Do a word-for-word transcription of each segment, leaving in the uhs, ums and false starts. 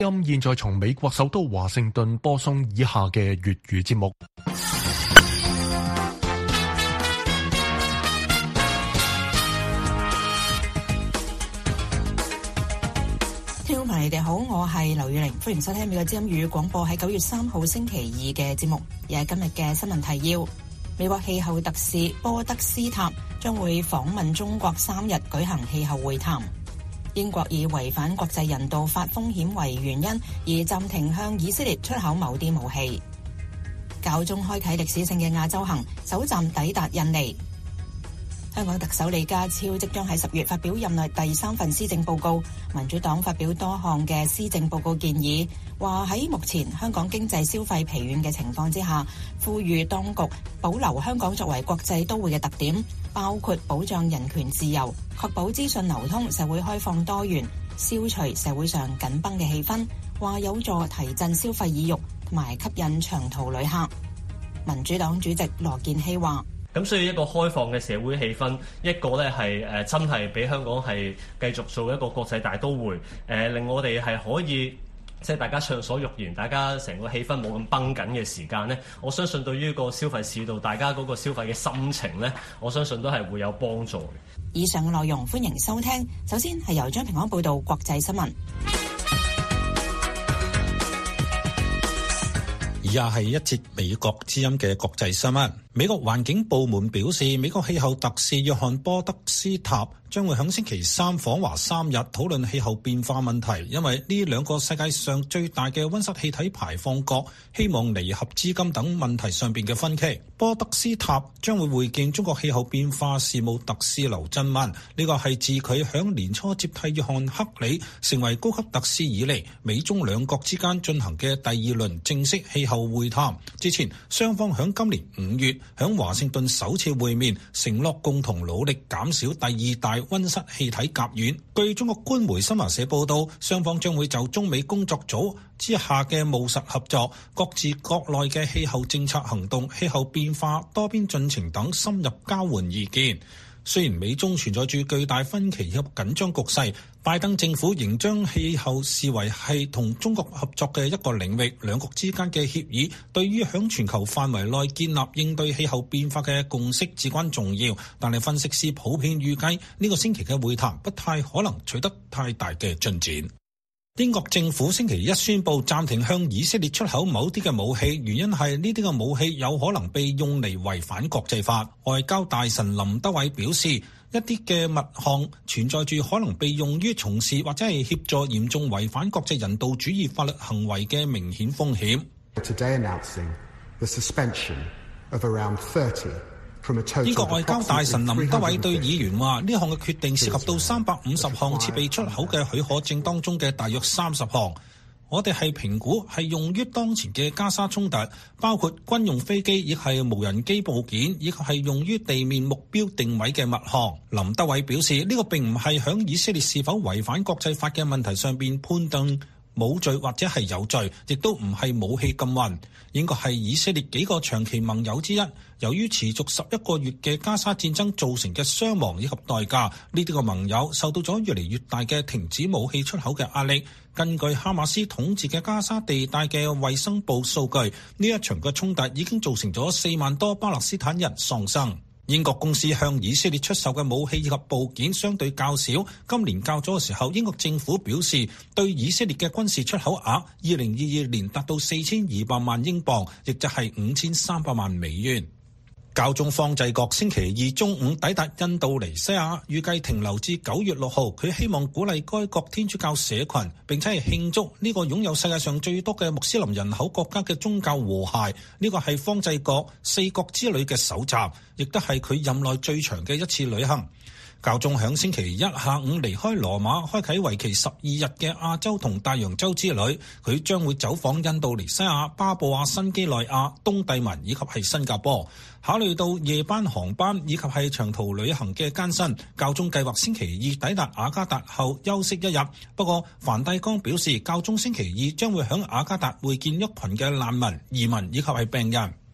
音現在從美國首都華盛頓播送以下嘅粵語節目。 聽眾朋友，你哋好，我係劉宇玲，歡迎收聽美國之音粵語廣播喺九月三號星期二嘅節目。而係今日嘅新聞提要：美國氣候特使波德斯塔將會訪問中國三日舉行氣候會談。英國以違反國際人道法風險為原因而暫停向以色列出口某啲武器。教宗開啟歷史性嘅亞洲行，首站抵達印尼。香港特首李家超即將喺十月發表任內第三份施政報告，民主黨發表多項嘅施政報告建議，話喺目前香港經濟消費疲軟嘅情況之下，呼籲當局保留香港作為國際都會嘅特點，包括保障人權自由，確保資訊流通，社會開放多元，消除社會上緊繃嘅氣氛，話有助提振消費意欲同埋吸引長途旅客。民主黨主席羅健熙話： 咁所以一個開放嘅社會氣氛，一個咧係誒真係俾香港係繼續做一個國際大都會，誒、呃、令我哋係可以即係大家暢所欲言，大家成個氣氛冇咁繃緊嘅時間咧，我相信對於個消費市道，大家嗰個消費嘅心情咧，我相信都係會有幫助嘅。 以上嘅內容歡迎收聽，首先係由張平安報道國際新聞。 以下係一節美國之音嘅國際新聞。美國環境部門表示，美國氣候特使約翰波德斯塔將會喺星期三訪華三日，討論氣候變化問題。因為呢兩個世界上最大嘅溫室氣體排放國希望彌合資金等問題上邊嘅分歧。波德斯塔將會會見中國氣候變化事務特使劉振民，呢個係自佢響年初接替約翰克里成為高級特使以嚟，美中兩國之間進行嘅第二輪正式氣候會談。之前雙方響今年五月響華盛頓首次會面，承諾共同努力減少第二大溫室氣體甲烷。據中國官媒新華社報道，雙方將會就中美工作組之下嘅務實合作、各自國內嘅氣候政策行動、氣候變化、多邊進程等深入交換意見。雖然美中存在住巨大分歧及緊張局勢，拜登政府仍將氣候視為係同中國合作嘅一個領域，兩國之間嘅協議對於響全球範圍內建立應對氣候變化嘅共識至關重要。但係分析師普遍預計呢個星期嘅會談不太可能取得太大嘅進展。英國政府星期一宣布暫停向以色列出口某啲嘅武器，原因係呢啲嘅武器有可能被用嚟違反國際法。外交大臣林德偉表示，一啲嘅物項存在住可能被用於從事或者係協助嚴重違反國際人道主義法律行為嘅明顯風險。 Today announcing the suspension of around thirty 英國外交大臣林德偉對議員話：呢項嘅決定涉及到三百五十項設備出口嘅許可證當中嘅大約三十項。我哋係評估係用於當前嘅加沙衝突，包括軍用飛機，亦係無人機部件，以及係用於地面目標定位嘅物項。林德偉表示，呢、這個並唔係響以色列是否違反國際法嘅問題上邊判斷冇罪或者係有罪，亦都唔係武器禁運。英國係以色列幾個長期盟友之一，由於持續十一個月嘅加沙戰爭造成嘅傷亡以及代價，呢啲個盟友受到咗越嚟越大嘅停止武器出口嘅壓力。根據哈馬斯統治嘅加沙地帶嘅衛生部數據，呢一場嘅衝突已經造成咗四萬多巴勒斯坦人喪生。英國公司向以色列出售嘅武器以及部件相對較少。今年較早嘅時候，英國政府表示對以色列嘅軍事出口額二零二二年達到四千二百萬英鎊，亦就係五千三百萬美元。教宗方濟各星期二中午抵達印度尼西亞，預計停留至九月六號。佢希望鼓勵該國天主教社群，並且係慶祝呢個擁有世界上最多嘅穆斯林人口國家嘅宗教和諧。呢個係方濟各四國之旅嘅首站，亦都係佢任內最長嘅一次旅行。教宗響星期一下午離開羅馬，開啟為期十二日嘅亞洲同大洋洲之旅。佢將會走訪印度尼西亞、巴布亞新幾內亞、東帝汶以及係新加坡。考慮到夜班航班以及係長途旅行嘅艱辛，教宗計劃星期二抵達雅加達後休息一日。不過梵蒂岡表示，教宗星期二將會響雅加達會見一群嘅難民、移民以及係病人。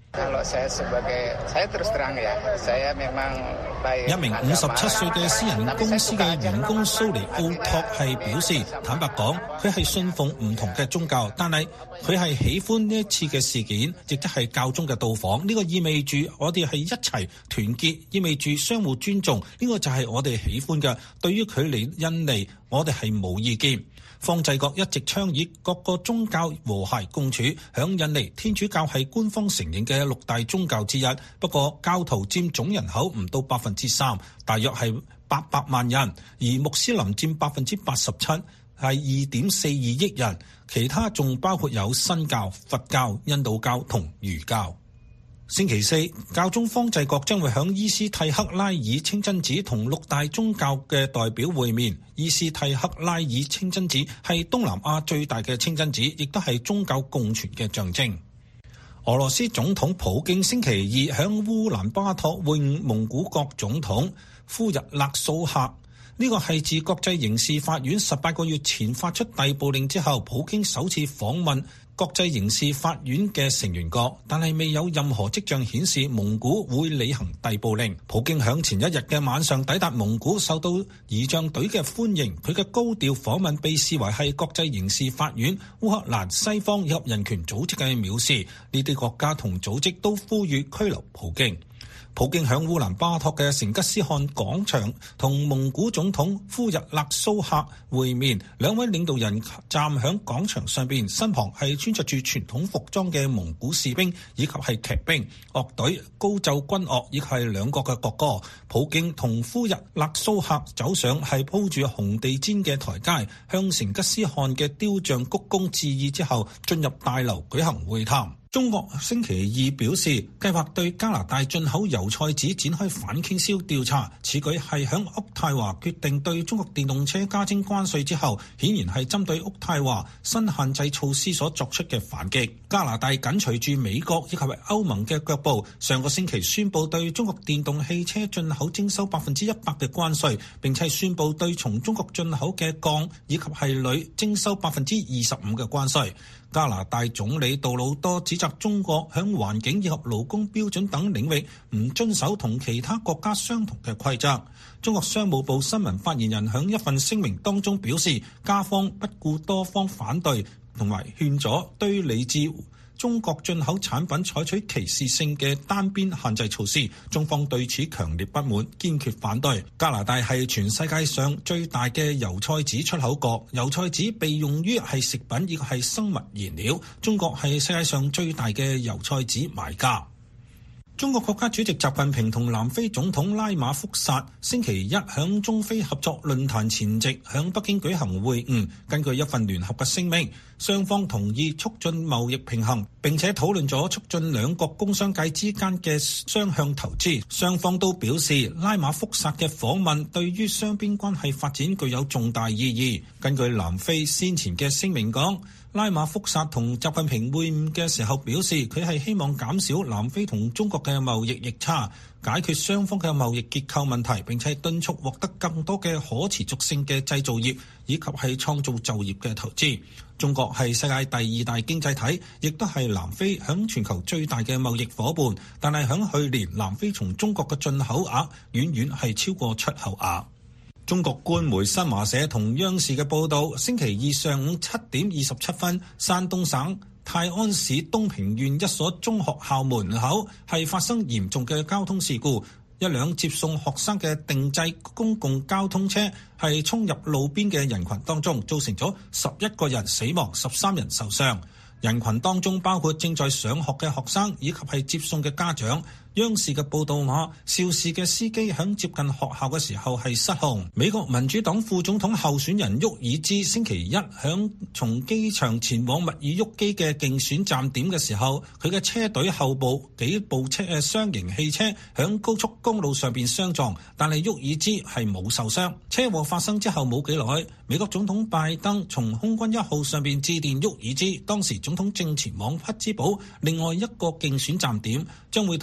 一名五十七歲嘅私人公司嘅員工蘇尼奧托係表示，坦白講，佢係信奉唔同嘅宗教，但係佢係喜歡呢一次嘅事件，亦即係教宗嘅到訪。呢個意味住我哋係一齊團結，意味住相互尊重。呢個就係我哋喜歡嘅。對於佢嚟印尼，我哋係冇意見。方濟各一直倡議各個宗教和諧共處。響印尼，天主教係官方承認嘅六大宗教之一，不過教徒佔總人口唔到百分之三，大約係八百萬人，而穆斯林佔百分之八十七，係二點四二億人。其他仲包括有新教、佛教、印度教同儒教。星期四，教宗方濟各將會響伊斯蒂克拉爾清真寺同六大宗教嘅代表會面。伊斯蒂克拉爾清真寺係東南亞最大嘅清真寺，亦都係宗教共存嘅象徵。俄羅斯總統普京星期二響烏蘭巴托會晤蒙古國總統呼日勒蘇赫。呢個係自國際刑事法院十八個月前發出逮捕令之後，普京首次訪問國際刑事法院嘅成員國，但係未有任何跡象顯示蒙古會履行逮捕令。普京響前一日嘅晚上抵達蒙古，受到儀仗隊嘅歡迎。佢嘅高調訪問被視為係國際刑事法院、烏克蘭、西方以及人權組織嘅藐視。呢啲國家同組織都呼籲拘留普京。普京響烏蘭巴托嘅成吉思汗廣場同蒙古總統呼日勒蘇赫會面，兩位領導人站響廣場上邊，身旁係穿着住傳統服裝嘅蒙古士兵以及係騎兵、樂隊、高奏軍樂以及係兩國嘅國歌。普京同呼日勒蘇赫走上係鋪住紅地氈嘅台階，向成吉思汗嘅雕像鞠躬致意之後，進入大樓舉行會談。中國星期二表示，計劃對加拿大進口油菜籽展開反傾銷調查。此舉係響渥太華決定對中國電動車加徵關稅之後，顯然係針對渥太華新限制措施所作出嘅反擊。加拿大緊隨住美國以及歐盟嘅腳步，上個星期宣布對中國電動汽車進口徵收百分之一百嘅關稅，並且宣布對從中國進口嘅鋼以及係鋁徵收百分之二十五嘅關稅。加拿大總理杜魯多指責中國響環境以及勞工標準等領域唔遵守同其他國家相同嘅規則。中國商務部新聞發言人響一份聲明當中表示，加方不顧多方反對同埋勸阻，對嚟自中國進口產品採取歧視性嘅單邊限制措施，中方對此強烈不滿，堅決反對。加拿大係全世界上最大嘅油菜籽出口國，油菜籽被用於係食品亦係生物燃料。中國係世界上最大嘅油菜籽買家。中國國家主席習近平同南非總統拉馬福薩星期一響中非合作論壇前夕響北京舉行會晤。根據一份聯合嘅聲明，雙方同意促進貿易平衡，並且討論咗促進兩國工商界之間嘅雙向投資。雙方都表示，拉馬福薩嘅訪問對於雙邊關係發展具有重大意義。根據南非先前嘅聲明講，拉馬福薩同習近平會晤嘅時候表示，佢係希望減少南非同中國嘅貿易逆差，解決雙方嘅貿易結構問題，並且敦促獲得更多嘅可持續性嘅製造業以及係創造就業嘅投資。中國係世界第二大經濟體，亦都係南非響全球最大嘅貿易夥伴，但係響去年南非從中國嘅進口額遠遠係超過出口額。中國官媒新華社同央視嘅報道，星期二上午七點二十七分，山東省泰安市東平縣一所中學校門口係發生嚴重嘅交通事故，一輛接送學生嘅定制公共交通車係衝入路邊嘅人群當中，造成咗十一個人死亡，十三人受傷。人群當中包括正在上學嘅學生以及係接送嘅家長。央視嘅報道話，肇事嘅司機響接近學校嘅時候係失控。美國民主黨副總統候選人沃爾茲星期一響從機場前往密爾沃基嘅競選站點嘅時候，佢嘅車隊後部幾部車嘅雙型汽車響高速公路上邊相撞，但係沃爾茲係冇受傷。車禍發生之後冇幾耐，美國總統拜登從空軍一號上邊致電沃爾茲，當時總統正前往匹茲堡另外一個競選站點，將會同副總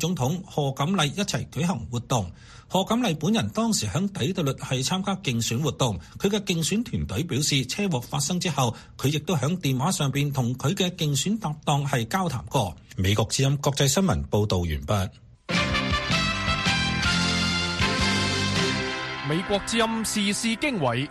總統賀錦麗一齊舉行活動。賀錦麗本人當時喺底特律係參加競選活動，佢嘅競選團隊表示，車禍發生之後，佢亦都喺電話上邊同佢嘅競選搭檔係交談過。美國之音國際新聞報導完畢。 美國之音時事經緯。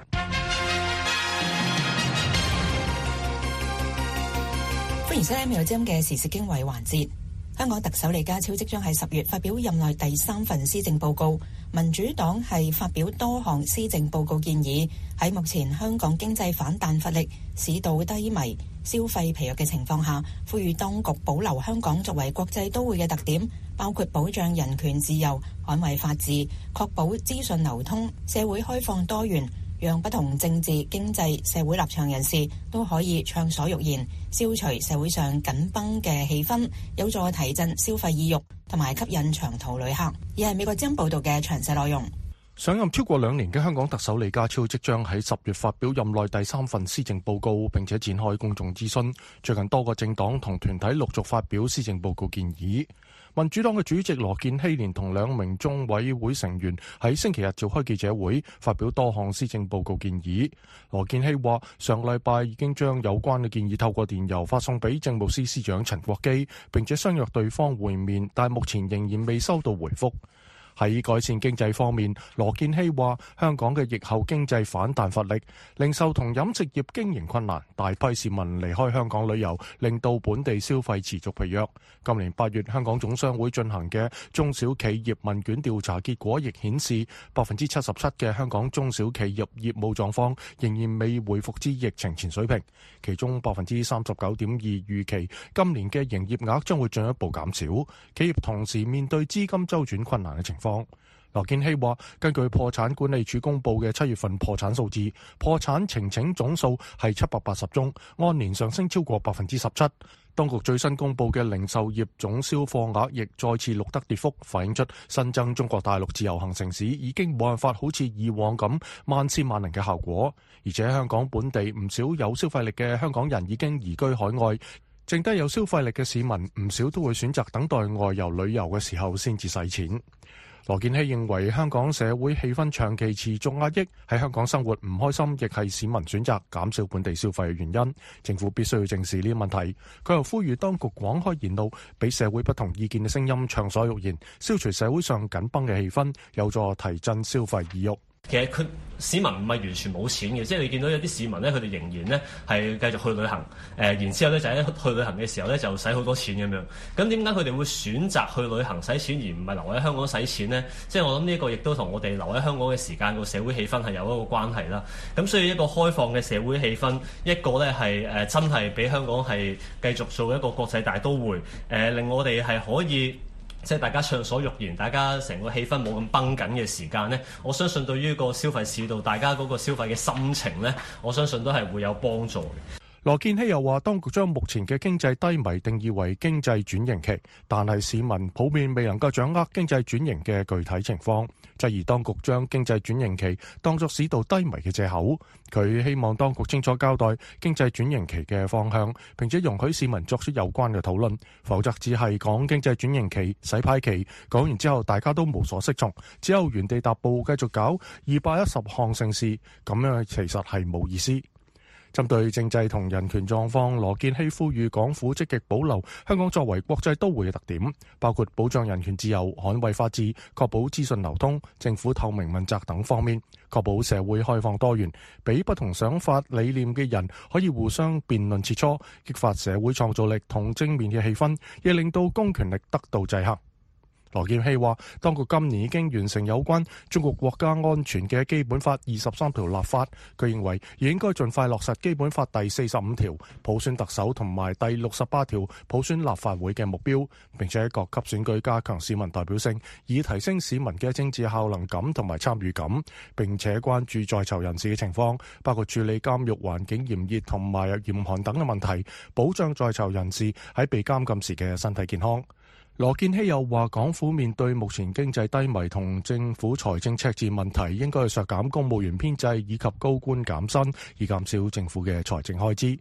歡迎收聽美國之音嘅時事經緯環節。香港特首李家超即將喺十月發表任內第三份施政報告，民主黨係發表多項施政報告建議，喺目前香港經濟反彈乏力、市道低迷、消費疲弱嘅情況下，呼籲當局保留香港作為國際都會嘅特點，包括保障人權自由、捍衛法治、確保資訊流通、社會開放多元，讓不同政治、經濟、社會立場人士都可以暢所欲言，消除社會上緊繃嘅氣氛，有助提振消費意欲同埋吸引長途旅客。而係美國之音報道嘅詳細內容。 上任超過兩年嘅香港特首李家超即將喺十月發表任內第三份施政報告，並且展開公眾諮詢。最近多個政黨同團體陸續發表施政報告建議。民主黨嘅主席羅健熙連同兩名中委會成員喺星期日召開記者會，發表多項施政報告建議。羅健熙話：上禮拜已經將有關嘅建議透過電郵發送俾政務司司長陳國基，並且相約對方會面，但目前仍然未收到回覆。喺改善經濟方面，羅健熙話香港嘅疫後經濟反彈乏力，零售同飲食業經營困難，大批市民離開香港旅遊，令到本地消費持續疲弱。今年八月香港總商會進行嘅中小企業問卷調查結果亦顯示，百分之七十七嘅香港中小企業業務狀況仍然未回復至疫情前水平，其中百分之三十九點二預期今年嘅營業額將會進一步減少，企業同時面對資金周轉困難嘅情況。羅健熙話，根據破產管理處公布嘅七月份破產數字，破產呈請總數係七百八十宗，按年上升超過百分之十七。當局最新公布嘅零售業總銷貨額亦再次錄得跌幅，反映出新增中國大陸自由行城市已經冇辦法好似以往咁萬千萬能嘅效果，而且香港本地唔少有消費力嘅香港人已經移居海外。剩低有消費力嘅市民唔少都會選擇等待外遊旅遊嘅時候先至使錢。羅健熙認為香港社會氣氛長期持續壓抑，喺香港生活唔開心，亦係市民選擇減少本地消費嘅原因。政府必須要正視呢啲問題。佢又呼籲當局廣開言路，俾社會不同意見嘅聲音暢所欲言，消除社會上緊繃嘅氣氛，有助提振消費意欲。 其實佢市民唔係完全冇錢嘅，即係你見到有啲市民咧，佢哋仍然咧係繼續去旅行，誒、呃，然之後咧就喺去旅行嘅時候咧就使好多錢咁樣。咁點解佢哋會選擇去旅行使錢而唔係留喺香港使錢呢？即係我諗呢個亦都同我哋留喺香港嘅時間個社會氣氛係有一個關係啦。咁所以一個開放嘅社會氣氛，一個咧係誒真係俾香港係繼續做一個國際大都會，誒、呃、令我哋係可以。即係大家暢所欲言，大家成個氣氛冇咁繃緊嘅時間呢，我相信對於個消費市道，大家嗰個消費嘅心情呢，我相信都係會有幫助嘅。 羅健熙又話，當局將目前嘅經濟低迷定義為經濟轉型期，但係市民普遍未能夠掌握經濟轉型嘅具體情況，質疑當局將經濟轉型期當作市道低迷嘅藉口。佢希望當局清楚交代經濟轉型期嘅方向，並且容許市民作出有關嘅討論，否則只係講經濟轉型期、洗牌期，講完之後大家都無所適從，只有原地踏步繼續搞二百一十項盛事，咁樣其實係冇意思。針對政制同人權狀況，羅健熙呼籲港府積極保留香港作為國際都會嘅特點，包括保障人權自由、捍衛法治、確保資訊流通、政府透明問責等方面，確保社會開放多元，俾不同想法理念嘅人可以互相辯論切磋，激發社會創造力同正面嘅氣氛，亦令到公權力得到制衡。羅健熙話，當局今年已經完成有關中國國家安全嘅基本法二十三條立法，佢認為亦應該盡快落實基本法第四十五條普選特首同埋第六十八條普選立法會嘅目標，並且喺各級選舉加強市民代表性，以提升市民嘅政治效能感同埋參與感，並且關注在囚人士嘅情況，包括處理監獄環境炎熱同埋嚴寒等嘅問題，保障在囚人士喺被監禁時嘅身體健康。羅健熙又話，港府面對目前經濟低迷同政府財政赤字問題，應該去削減公務員編制以及高官減薪，以減少政府嘅財政開支。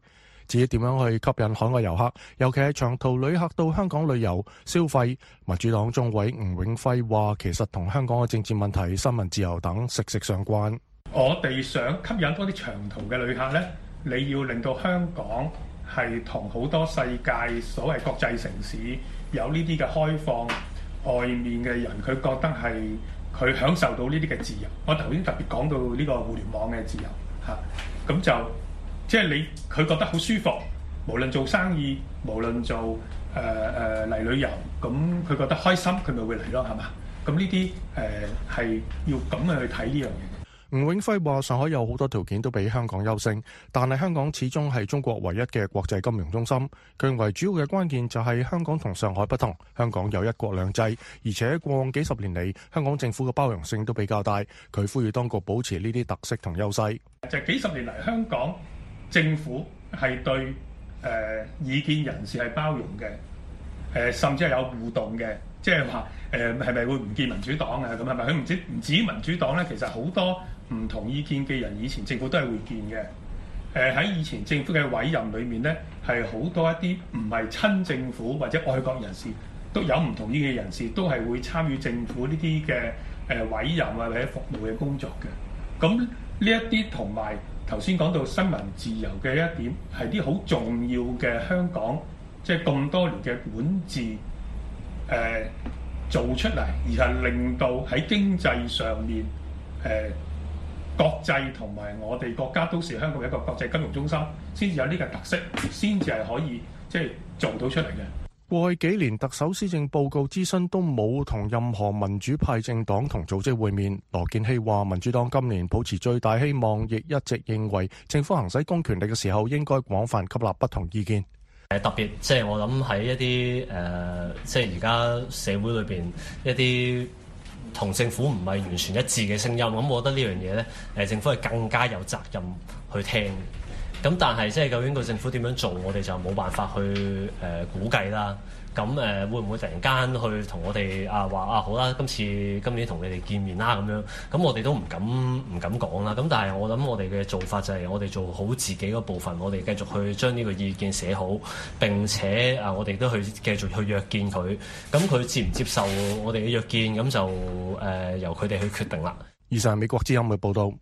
至於點樣去吸引海外遊客，尤其係長途旅客到香港旅遊消費，民主黨中委吳永輝話，其實同香港嘅政治問題、新聞自由等息息相關。 我哋想吸引多啲長途嘅旅客呢，你要令到香港係同好多世界所謂國際城市有呢啲嘅開放，外面嘅人佢覺得係佢享受到呢啲嘅自由。我頭先特別講到呢個互聯網嘅自由嚇，咁就即係你佢覺得好舒服，無論做生意，無論做誒誒嚟旅遊，咁佢覺得開心，佢咪會嚟咯，係嘛？咁呢啲誒係要咁樣去睇呢樣嘢。 吳永輝話：上海有好多條件都比香港優勝，但係香港始終係中國唯一嘅國際金融中心。佢認為主要嘅關鍵就係香港同上海不同，香港有一國兩制，而且過往幾十年嚟，香港政府嘅包容性都比較大。佢呼籲當局保持呢啲特色同優勢。 就係幾十年嚟，香港政府係對誒、呃、異見人士係包容嘅，誒、呃、甚至係有互動嘅，即係話誒係咪會唔見民主黨啊？咁係咪佢唔止唔止民主黨咧？其實好多唔同意見嘅人，以前政府都係會見嘅。誒、呃、喺以前政府嘅委任裏面咧，係好多一啲唔係親政府或者愛國人士，都有唔同意見嘅人士，都係會參與政府呢啲嘅誒委任啊或者服務嘅工作嘅。咁呢一啲同埋頭先講到新聞自由嘅一點，係啲好重要嘅香港，即係咁多年嘅管治誒、呃、做出嚟，而係令到喺經濟上面誒。呃國際同埋我哋國家都是香港嘅一個國際金融中心，先至有呢個特色，先至係可以即係做到出嚟嘅。 過去幾年特首施政報告諮詢都冇同任何民主派政黨同組織會面。羅健熙話：民主黨今年抱持最大希望，亦一直認為政府行使公權力嘅時候應該廣泛吸納不同意見。 誒特別即係我諗喺一啲誒、呃，即係而家社會裏邊一啲同政府唔係完全一致嘅聲音，咁我覺得呢樣嘢咧，誒政府係更加有責任去聽。咁但係即係究竟個政府點樣做，我哋就冇辦法去誒、呃、估計啦。咁誒、呃、會唔會突然間去同我哋啊話啊好啦，今次今年同你哋見面啦咁樣，咁我哋都唔敢唔敢講啦。咁但係我諗我哋嘅做法就係我哋做好自己嗰部分，我哋繼續去將呢個意見寫好，並且啊我哋都去繼續去約見佢。咁佢接唔接受我哋嘅約見，咁就誒、呃、由佢哋去決定啦。 以上係美國之音嘅報導。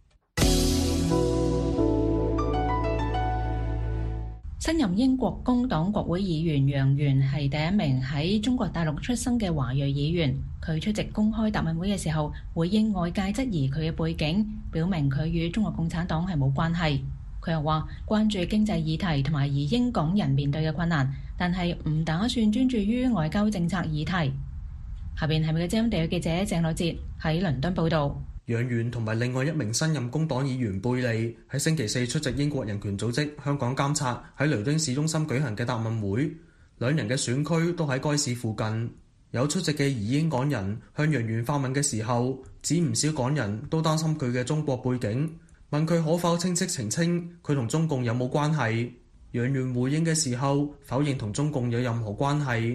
新任英國工黨國會議員楊元係第一名喺中國大陸出生嘅華裔議員。佢出席公開答問會嘅時候，回應外界質疑佢嘅背景，表明佢與中國共產黨係冇關係。佢又話關注經濟議題同埋移英港人面對嘅困難，但係唔打算專注於外交政策議題。下邊係美國之音地記者鄭樂哲喺倫敦報導。 楊元同埋另外一名新任工黨議員貝利喺星期四出席英國人權組織香港監察喺雷丁市中心舉行嘅答問會，兩人嘅選區都喺該市附近。有出席嘅移英港人向楊元發問嘅時候，指唔少港人都擔心佢嘅中國背景，問佢可否清晰澄清佢同中共有冇關係。楊元回應嘅時候否認同中共有任何關係。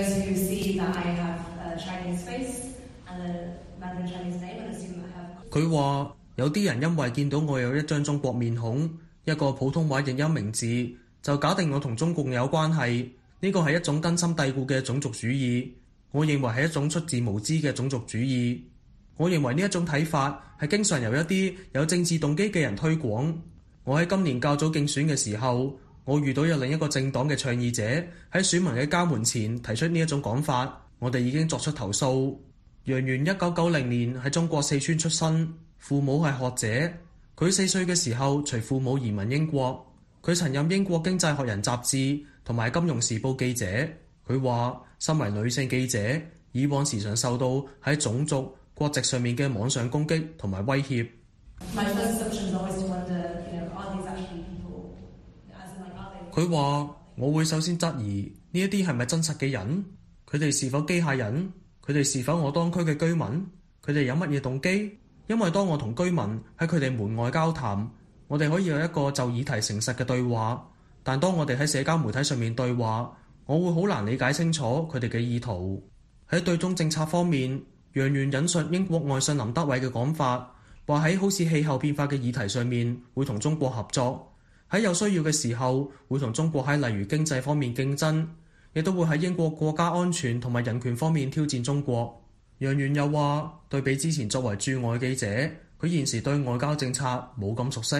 佢話有啲人因為見到我有一張中國面孔，一個普通話譯音名字，就假定我同中共有關係。呢個係一種根深蒂固嘅種族主義，我認為係一種出自無知嘅種族主義。我認為呢一種睇法係經常由一啲有政治動機嘅人推廣。我喺今年較早競選嘅時候，我遇到有另一個政黨嘅倡議者喺選民嘅家門前提出呢一種講法，我哋已經作出投訴。楊元一九九零年喺中國四川出生，父母係學者。佢四歲嘅時候隨父母移民英國。佢曾任英國經濟學人雜誌同埋金融時報記者。佢話身為女性記者，以往時常受到喺種族、國籍上面嘅網上攻擊同埋威脅。佢話我會首先質疑呢一啲係咪真實嘅人？佢哋是否機械人？佢哋是否我當區嘅居民？佢哋有乜嘢動機？因為當我同居民喺佢哋門外交談，我哋可以有一個就議題誠實嘅對話，但當我哋喺社交媒體上面對話，我會好難理解清楚佢哋嘅意圖。喺對中政策方面，楊元引述英國外相林德偉嘅講法，話喺好似氣候變化嘅議題上面會同中國合作。 喺有需要嘅時候會同中國喺例如經濟方面競爭，亦都會喺英國國家安全同埋人權方面挑戰中國。楊元又話，對比之前作為駐外記者，佢現時對外交政策冇咁熟悉。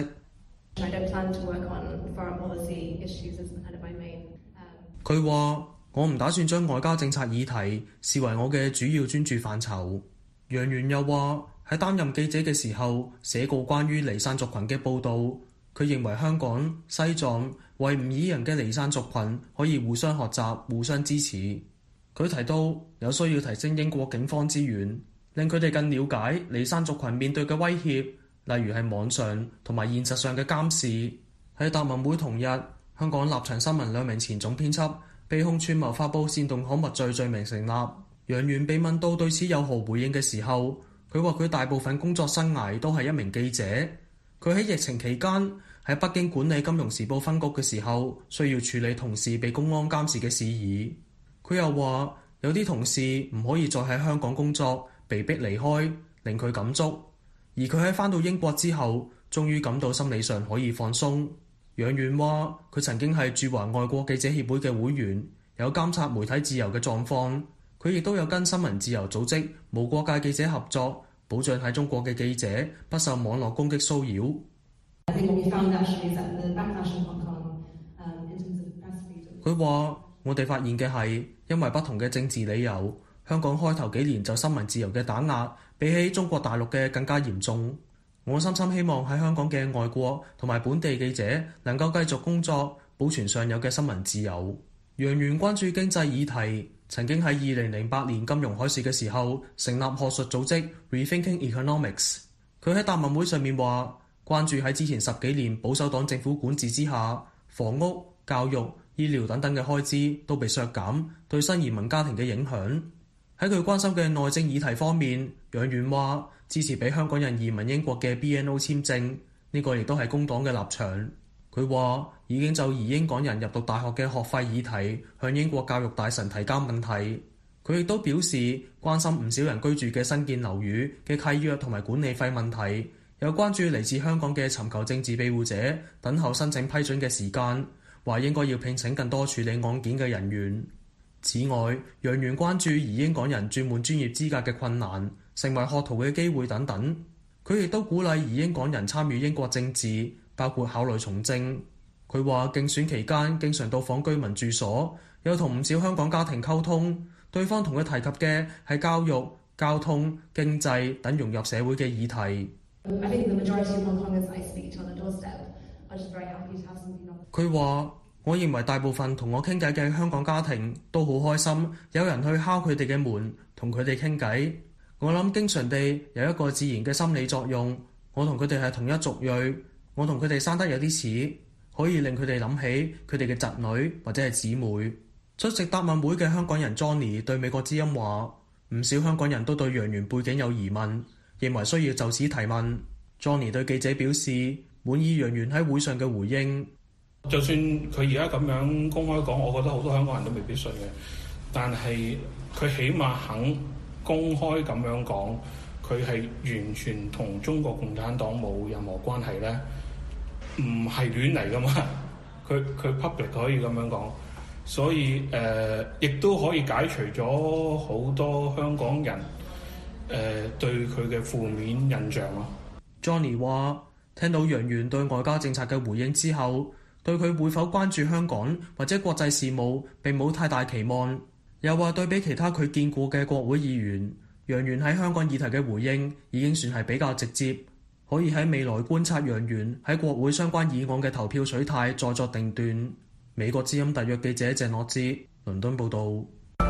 佢話：我唔打算將外交政策議題視為我嘅主要專注範疇。楊元又話，喺擔任記者嘅時候寫過關於尼散族群嘅報導，佢認為香港、西藏、維吾爾人嘅尼散族群可以互相學習、互相支持。佢提到有需要提升英國警方資源，令佢哋更了解尼散族群面對嘅威脅，例如係網上同埋現實上嘅監視。喺答問會同日，香港立場新聞兩名前總編輯被控串謀發布煽動刊物罪罪名成立。楊元被問到對此有何回應嘅時候，佢話佢大部分工作生涯都係一名記者。佢喺疫情期間喺北京管理金融時報分局嘅時候，需要處理同事被公安監視嘅事宜。佢又話有啲同事唔可以再喺香港工作，被逼離開，令佢感觸。而佢喺返到英國之後，終於感到心理上可以放鬆。楊元話佢曾經係駐華外國記者協會嘅會員，有監察媒體自由嘅狀況。佢亦都有跟新聞自由組織無國界記者合作，保障喺中國嘅記者不受網絡攻擊騷擾。佢話我哋發現嘅係，因為不同嘅政治理由，香港開頭幾年就新聞自由嘅打壓，比起中國大陸嘅更加嚴重。我深深希望喺香港嘅外國同埋本地記者能夠繼續工作，保存尚有嘅新聞自由。楊元關注經濟議題，曾經喺二零零八年金融海嘯嘅時候成立學術組織 Rethinking Economics。佢喺答問會上面話，關注喺之前十幾年保守黨政府管治之下，房屋、教育、醫療等等嘅開支都被削減，對新移民家庭嘅影響。喺佢關心嘅內政議題方面，楊元話支持俾香港人移民英國嘅 B N O 簽證，呢個亦都係工黨嘅立場。佢話已經就移英港人入讀大學嘅學費議題向英國教育大臣提交問題。佢亦都表示關心唔少人居住嘅新建樓宇嘅契約同埋管理費問題，有關注嚟自香港嘅尋求政治庇護者等候申請批准嘅時間，話應該要聘請更多處理案件嘅人員。此外，楊元關注移英港人轉換專業資格嘅困難、成為學徒嘅機會等等。佢亦都鼓勵移英港人參與英國政治，包括考慮從政。佢話競選期間經常到訪居民住所，有同唔少香港家庭溝通，對方同佢提及嘅係教育、交通、經濟等融入社會嘅議題。佢話：我認為大部分同我傾偈嘅香港家庭都好開心，有人去敲佢哋嘅門，同佢哋傾偈。我諗經常地有一個自然嘅心理作用，我同佢哋係同一族裔，我同佢哋生得有啲似，可以令佢哋諗起佢哋嘅侄女或者係姊妹。出席答問會嘅香港人 Johnny 對美國之音話：唔少香港人都對楊元背景有疑問，認為需要就此提問。Johnny 對記者表示滿意楊元喺會上嘅回應。 就算佢而家咁樣公開講，我覺得好多香港人都未必信嘅。但係佢起碼肯公開咁樣講，佢係完全同中國共產黨冇任何關係咧，唔係亂嚟噶嘛。佢佢 public 可以咁樣講，所以誒亦都可以解除咗好多香港人誒、呃、對佢嘅負面印象咯。 Johnny 話：聽到楊元對外交政策嘅回應之後，對佢會否關注香港或者國際事務並冇太大期望。又話對比其他佢見過嘅國會議員，楊元喺香港議題嘅回應已經算係比較直接，可以喺未來觀察楊元喺國會相關議案嘅投票取態，再作定斷。美國之音特約記者鄭樂之倫敦報導。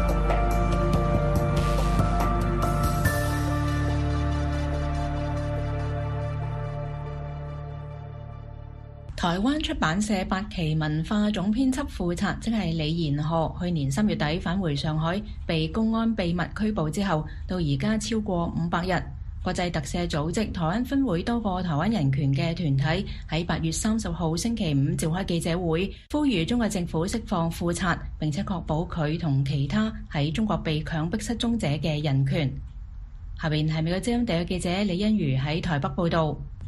台灣出版社八旗文化總編輯副冊，即係李延賀，去年三月底返回上海，被公安秘密拘捕之後，到而家超過五百日。國際特赦組織台灣分會多個台灣人權嘅團體喺八月三十號星期五召開記者會，呼籲中國政府釋放副冊，並且確保佢同其他喺中國被強迫失蹤者嘅人權。下邊係美國之音特約記者李欣如喺台北報道。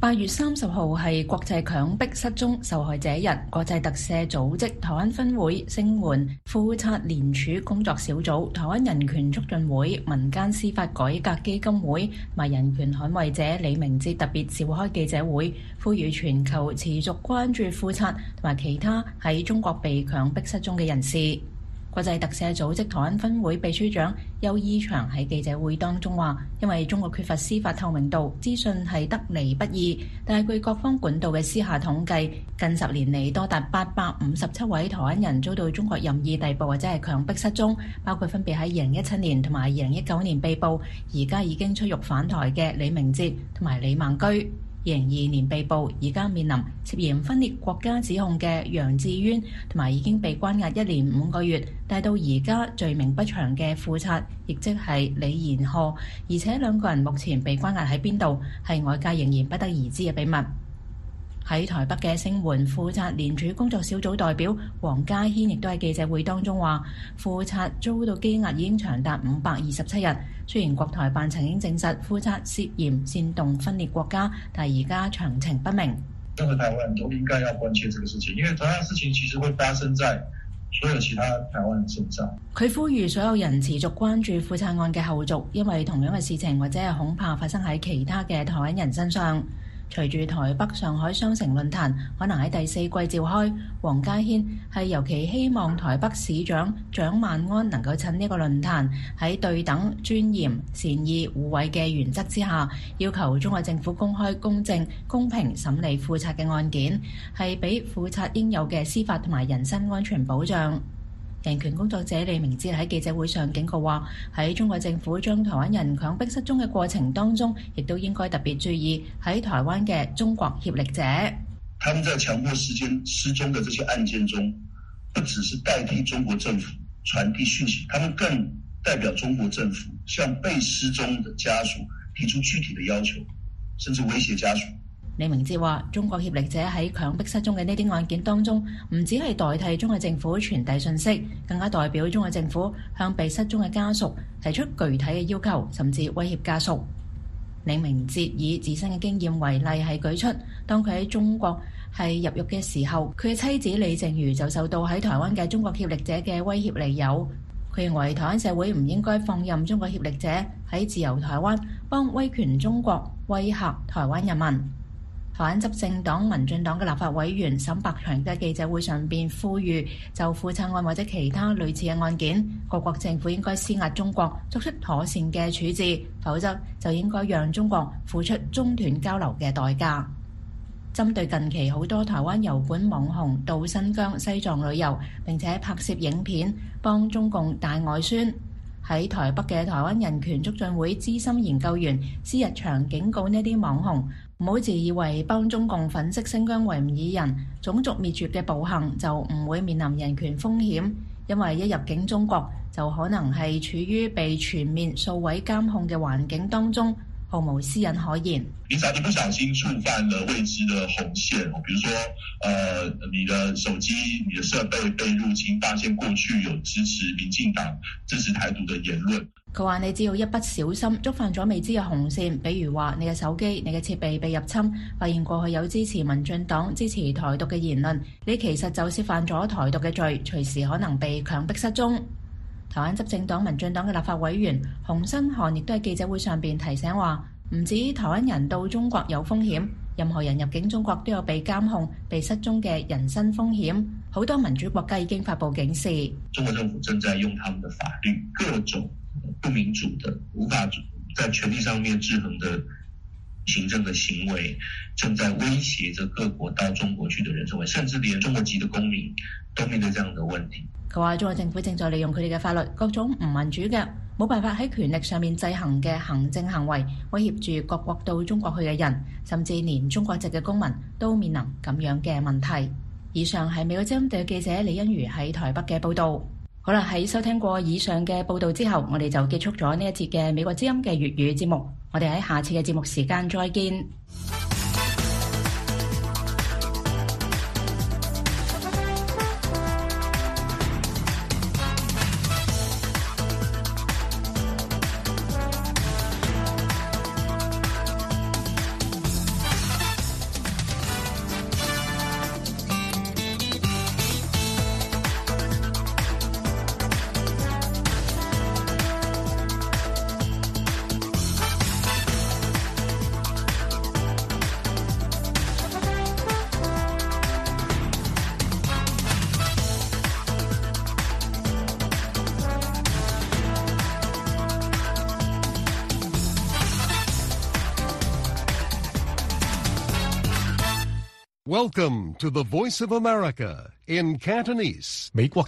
八月三十號係國際強迫失蹤受害者日，國際特赦組織台灣分會、聲援副察聯署工作小組、台灣人權促進會、民間司法改革基金會同埋人權捍衛者李明哲特別召開記者會，呼籲全球持續關注副察同埋其他喺中國被強迫失蹤嘅人士。國際特赦組織台灣分會秘書長邱伊祥喺記者會當中話，因為中國缺乏司法透明度，資訊係得嚟不易。但係據各方管道嘅私下統計，近十年嚟多達八百五十七位台灣人遭到中國任意逮捕或者係強迫失蹤，包括分別喺二零一七年同埋二零一九年被捕，而家已經出獄返台嘅李明哲同埋李孟居。二零二二年被捕，而家面臨涉嫌分裂國家指控嘅楊智淵，同埋已經被關押一年五個月，但到而家罪名不詳嘅副察，亦即係李延賀，而且兩個人目前被關押喺邊度，係外界仍然不得而知嘅秘密。喺台北嘅聲援副察聯署工作小組代表黃家軒亦都喺記者會當中話，副察遭到羈押已經長達五百二十七日。雖然國台辦曾經證實副察涉嫌煽動分裂國家，但而家詳情不明。 任何台灣人都應該要關切這個事情，因為同樣事情其實會發生在所有其他台灣人身上。 佢呼籲所有人持續關注副察案嘅後續，因為同樣嘅事情或者係恐怕發生喺其他嘅台灣人身上。隨住台北、上海雙城論壇可能喺第四季召開，黃家軒係尤其希望台北市長蔣萬安能夠趁呢個論壇喺對等、尊嚴、善意、互惠嘅原則之下，要求中國政府公開、公正、公平審理副察嘅案件，係俾副察應有嘅司法同埋人身安全保障。人權工作者李明哲喺記者會上警告話，喺中國政府將台灣人強迫失蹤嘅過程當中，亦都應該特別注意喺台灣嘅中國協力者。 他們在強迫失蹤失蹤的這些案件中，不只是代替中國政府傳遞訊息，他們更代表中國政府向被失蹤的家屬提出具體的要求，甚至威脅家屬。 李明哲話，中國協力者喺強迫失蹤嘅呢啲案件當中，唔只係代替中國政府傳遞信息，更加代表中國政府向被失蹤嘅家屬提出具體嘅要求，甚至威脅家屬。李明哲以自身嘅經驗為例，係舉出當佢喺中國係入獄嘅時候，佢嘅妻子李淨瑜就受到喺台灣嘅中國協力者嘅威脅利誘。佢認為台灣社會唔應該放任中國協力者喺自由台灣幫威權中國威嚇台灣人民。台灣執政黨民進黨嘅立法委員沈百祥喺記者會上邊呼籲，就副察案或者其他類似嘅案件，各國政府應該施壓中國作出妥善嘅處置，否則就應該讓中國付出中斷交流嘅代價。針對近期好多台灣油管網紅到新疆、西藏旅遊，並且拍攝影片幫中共大外宣，喺台北嘅台灣人權促進會資深研究員施日祥警告呢啲網紅，唔好自以為幫中共粉飾新疆維吾爾人種族滅絕嘅暴行就唔會面臨人權風險，因為一入境中國就可能係處於被全面數位監控嘅環境當中，毫無私隱可言。 你只要你不小心觸犯了未知的紅線，比如說，呃，你的手機、你的設備被入侵，發現過去有支持民進黨、支持台獨的言論。 佢話：你只要一不小心觸犯咗未知嘅紅線，比如話你嘅手機、你嘅設備被入侵，發現過去有支持民進黨、支持台獨嘅言論，你其實就涉犯咗台獨嘅罪，隨時可能被強迫失蹤。台灣執政黨民進黨嘅立法委員洪新漢亦都喺記者會上邊提醒話，唔止台灣人到中國有風險，任何人入境中國都有被監控、被失蹤嘅人身風險。好多民主國家已經發布警示， 中國政府正在用他們的法律，各種不民主的、無法在權力上面制衡的行政的行為，正在威脅着各國到中國去的人生為，甚至連中國籍的公民都面對這樣的問題。 佢話中國政府正在利用佢哋嘅法律，各種唔民主嘅、冇辦法喺權力上面制衡嘅行政行為，威脅住各國到中國去嘅人，甚至連中國籍嘅公民都面臨咁樣嘅問題。以上係美國之音特約記者李欣如喺台北嘅報導。好啦，喺收聽過以上嘅報導之後，我哋就結束咗呢一節嘅美國之音嘅粵語節目。我哋喺下次嘅節目時間再見。 Welcome to the Voice of America in Cantonese. 美國